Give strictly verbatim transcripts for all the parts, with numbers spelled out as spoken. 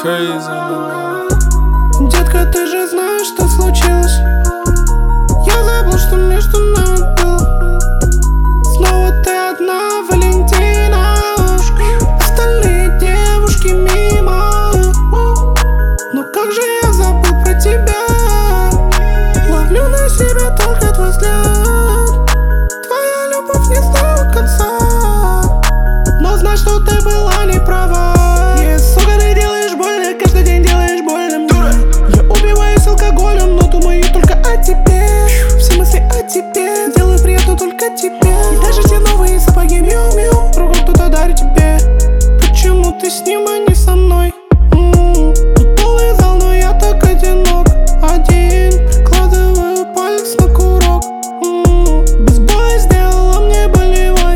crazy. Детка, ты же знаешь, что случилось. Я забыл, что между нами было. Снова ты одна, Валентина. Остальные девушки мимо. Но как же я забыл про тебя. Ловлю на себя только твой взгляд. Твоя любовь не знала конца. Но знай, что ты была не права. Yeah, сука, ты делаешь больно, каждый день делаешь больно мне. Я убиваюсь алкоголем, но думаю только о тебе. Все мысли о тебе, делаю приятно только тебе. И даже те новые сапоги миу-миу другу кто-то дарит тебе. Почему ты с ним, а не со мной? М-м-м. Тут полный зал, но я так одинок. Один, прикладываю палец на курок. М-м. Без боя сделала мне болевой.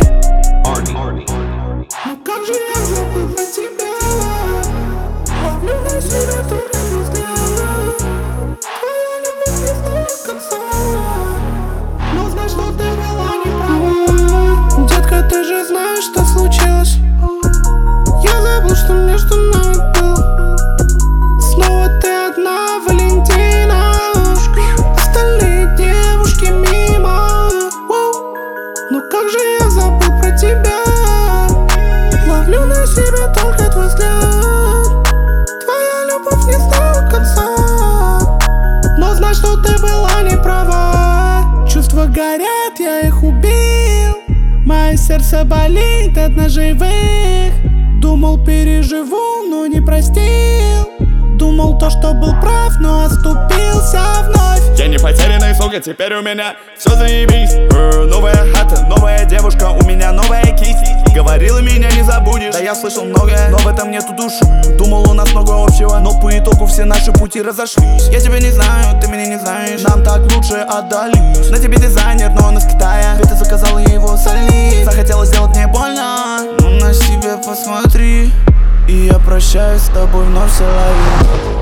Но как же я забыл про тебя. Ловлю на себя только твой взгляд. Твоя любовь не знала конца. Но знай, что ты была не права. Детка, ты же знаешь, что случилось. Я забыл, что между нами было. Снова ты одна, Валентина. Остальные девушки мимо. Но как же я забыл про тебя. Ловлю на себя только твой взгляд. Твоя любовь не знала конца. Но знай, что ты была не права. Чувства горят, я их убил. Мое сердце болит от ножевых. Думал, переживу, но не простил. Думал то, что был прав, но оступился вновь. Я не потерянный, сука, теперь у меня все заебись. э, Новая хата, новая девушка, у меня новая кисть. Говорила, меня не забудешь. Да я слышал многое, но в этом нету души. Думал, у нас много общего, но по итогу все наши пути разошлись. Я тебя не знаю, ты меня не знаешь. Нам так лучше отдались. На тебе дизайнер, но он из Китая. Ведь ты заказала его солить. Захотела сделать мне больно. Ну на себя посмотри. И я прощаюсь с тобой вновь, все лови.